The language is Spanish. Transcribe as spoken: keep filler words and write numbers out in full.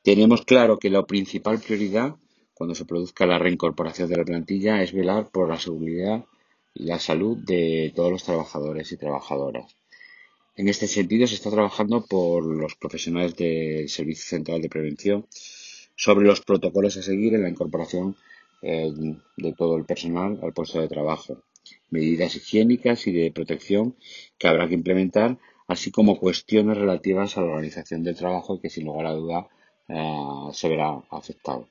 Tenemos claro que la principal prioridad cuando se produzca la reincorporación de la plantilla es velar por la seguridad y la salud de todos los trabajadores y trabajadoras. En este sentido, se está trabajando por los profesionales del Servicio Central de Prevención sobre los protocolos a seguir en la incorporación eh, de todo el personal al puesto de trabajo, medidas higiénicas y de protección que habrá que implementar, así como cuestiones relativas a la organización del trabajo que sin lugar a duda eh, se verá afectado.